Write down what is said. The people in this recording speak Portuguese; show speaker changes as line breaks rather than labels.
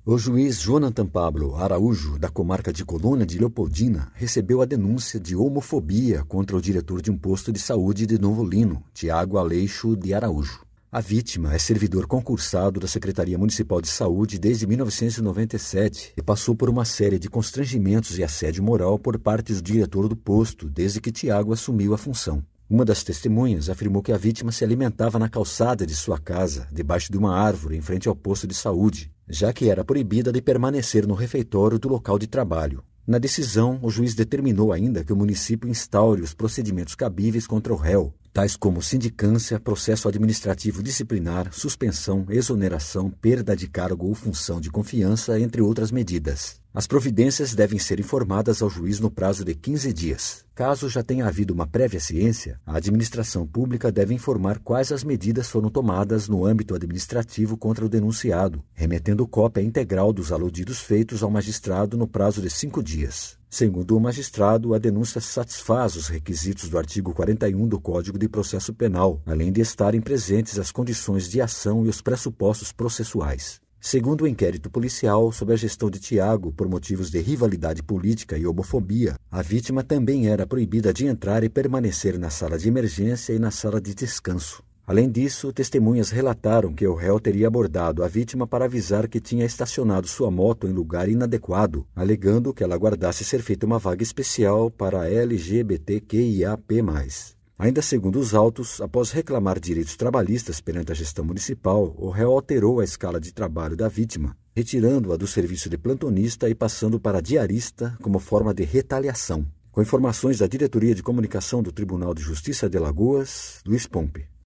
O juiz Jonathan Pablo Araújo, da comarca de Colônia de Leopoldina, recebeu a denúncia de homofobia contra o diretor de um posto de saúde de Novo Lino, Tiago Aleixo de Araújo. A vítima é servidor concursado da Secretaria Municipal de Saúde desde 1997 e passou por uma série de constrangimentos e assédio moral por parte do diretor do posto desde que Tiago assumiu a função. Uma das testemunhas afirmou que a vítima se alimentava na calçada de sua casa, debaixo de uma árvore em frente ao posto de saúde, já que era proibida de permanecer no refeitório do local de trabalho. Na decisão, o juiz determinou ainda que o município instaure os procedimentos cabíveis contra o réu, tais como sindicância, processo administrativo disciplinar, suspensão, exoneração, perda de cargo ou função de confiança, entre outras medidas. As providências devem ser informadas ao juiz no prazo de 15 dias. Caso já tenha havido uma prévia ciência, a administração pública deve informar quais as medidas foram tomadas no âmbito administrativo contra o denunciado, remetendo cópia integral dos aludidos feitos ao magistrado no prazo de 5 dias. Segundo o magistrado, a denúncia satisfaz os requisitos do artigo 41 do Código de Processo Penal, além de estarem presentes as condições de ação e os pressupostos processuais. Segundo o inquérito policial, sob a gestão de Tiago, por motivos de rivalidade política e homofobia, a vítima também era proibida de entrar e permanecer na sala de emergência e na sala de descanso. Além disso, testemunhas relataram que o réu teria abordado a vítima para avisar que tinha estacionado sua moto em lugar inadequado, alegando que ela aguardasse ser feita uma vaga especial para LGBTQIAP+. Ainda segundo os autos, após reclamar direitos trabalhistas perante a gestão municipal, o réu alterou a escala de trabalho da vítima, retirando-a do serviço de plantonista e passando para diarista como forma de retaliação. Com informações da Diretoria de Comunicação do Tribunal de Justiça de Alagoas, Luiz Pompe.